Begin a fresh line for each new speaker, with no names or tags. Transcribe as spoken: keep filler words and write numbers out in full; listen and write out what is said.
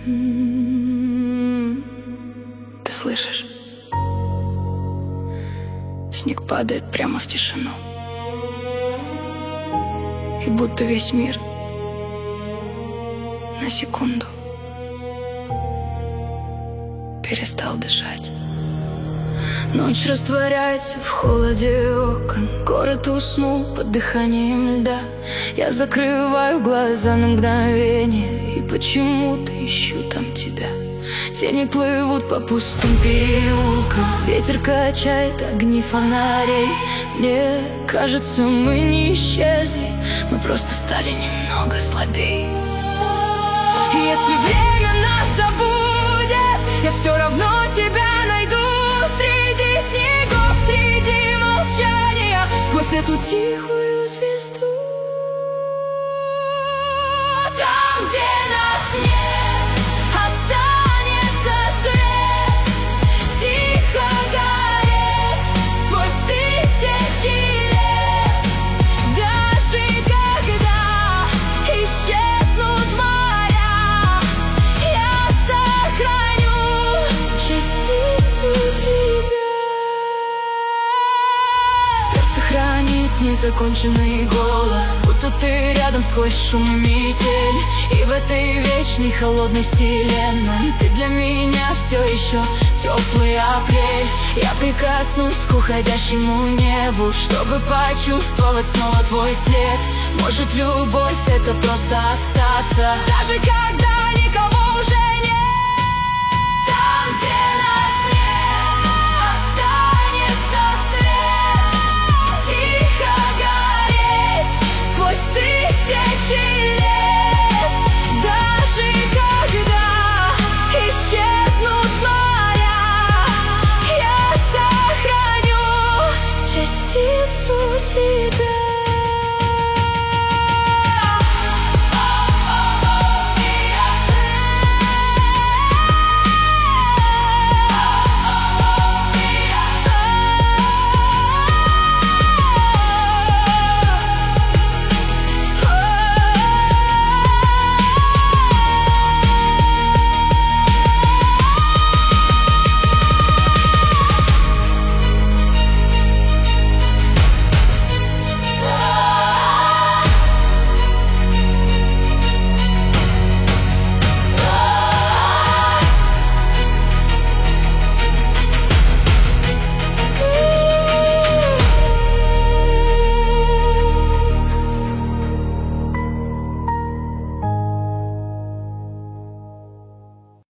М-м-м. Ты слышишь? Снег падает прямо в тишину, и будто весь мир на секунду перестал дышать. Ночь растворяется в холоде окон, город уснул под дыханием льда. Я закрываю глаза на мгновение и почему-то ищу там тебя. Тени плывут по пустым переулкам, ветер качает огни фонарей. Мне кажется, мы не исчезли, мы просто стали немного слабей. И если время нас забудет, я все равно тебя найду. Среди снегов, среди молчания, сквозь эту тихую звезду. Там, где нас нет, останется свет, тихо гореть сквозь тысячи лет. Даже когда исчезнут моря, я сохраню частицу тебя. Сердце хранит незаконченный голос, будто ты рядом сквозь шум и метель. И в этой вечной холодной вселенной ты для меня все еще теплый апрель. Я прикоснусь к уходящему небу, чтобы почувствовать снова твой след. Может, любовь — это просто остаться, даже когда никого уже нет. Там, где нас нет, останется свет, тихо гореть сквозь тысячи лет.